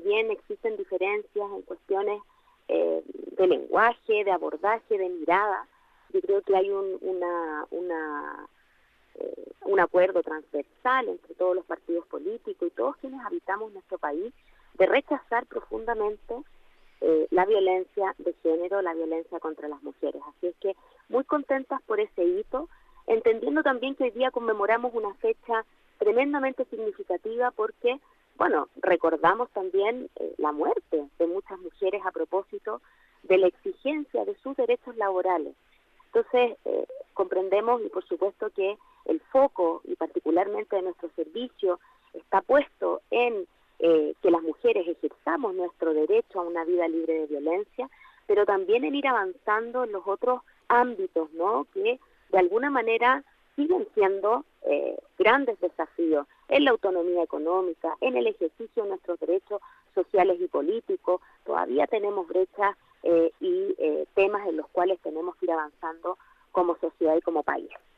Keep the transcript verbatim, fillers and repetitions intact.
bien existen diferencias en cuestiones eh, de lenguaje, de abordaje, de mirada, yo creo que hay un, una, una, eh, un acuerdo transversal entre todos los partidos políticos y todos quienes habitamos nuestro país de rechazar profundamente eh, la violencia de género, la violencia contra las mujeres. Así es que muy contentas por ese hito, entendiendo también que hoy día conmemoramos una fecha tremendamente significativa porque, bueno, recordamos también eh, la muerte de muchas mujeres a propósito de la exigencia de sus derechos laborales. Entonces, eh, comprendemos y por supuesto que el foco, y particularmente de nuestro servicio, está puesto en eh, que las mujeres ejerzamos nuestro derecho a una vida libre de violencia, pero también en ir avanzando en los otros ámbitos, ¿no?, que de alguna manera siguen siendo eh, grandes desafíos en la autonomía económica, en el ejercicio de nuestros derechos sociales y políticos. Todavía tenemos brechas eh, y eh, temas en los cuales tenemos que ir avanzando como sociedad y como país.